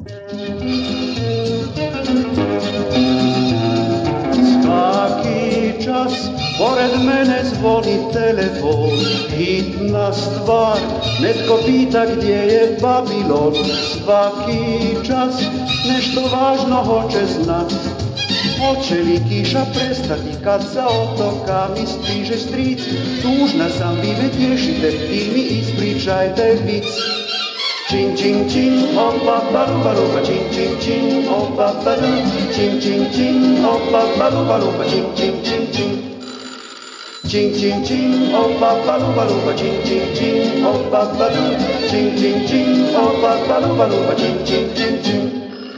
Svaki čas pored mene zvoni telefon, hitna stvar, netko pita gdje je Babilon. Svaki čas nešto važno hoće znat, hoće li kiša prestati kad sa otoka mi stiže stric. Tužna sam, vi me tješite i mi ispričajte vic. Čing, čing, čing, opa, baluba, luba, čing, čing, čing, opa, balu, čing, čing, čing, opa, baluba, luba, čing, čing, čing, čing. Čing, čing, čing, opa, baluba, luba, čing, čing, čing, opa, balu, čing, čing, čing, opa, baluba, luba, čing, čing, čing, čing.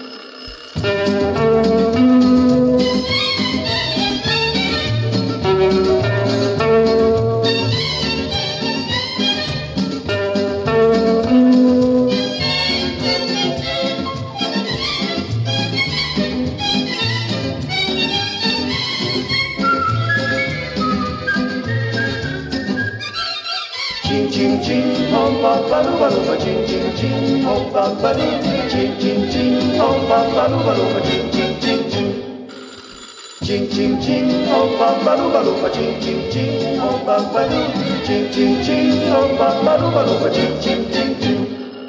Ching ching ching, opa baluba luba, ching ching ching, opa balu, ching ching ching, opa baluba luba, ching ching ching ching. Ching ching ching, opa baluba luba, ching ching ching, opa balu, ching ching ching, opa baluba luba, ching ching ching ching.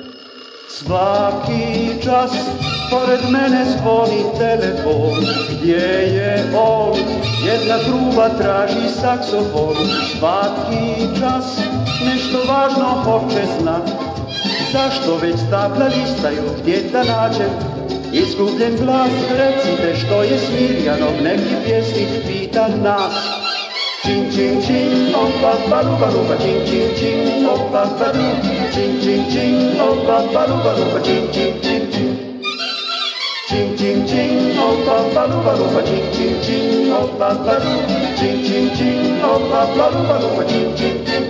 Svaki čas pored mene zvoni telefon, gdje je on? Jedna truba traži saksofon. Svaki čas nešto važno hoće znat, zašto već stabla listaju, gdje da nađem izgubljen glas. Recite što je s Mirjanom, neki pjesnik pita nas. Čing, čing, čing, opa, baluba, luba, čing, čing, čing, opa, balu, čing, čing, čing, opa, baluba, luba, čing, čing, čing, čing. Čing, čing, čing, opa, baluba, luba, čing, čing, čing, opa, balu, čing, čing, čing, opa, baluba, luba, čing, čing, čing.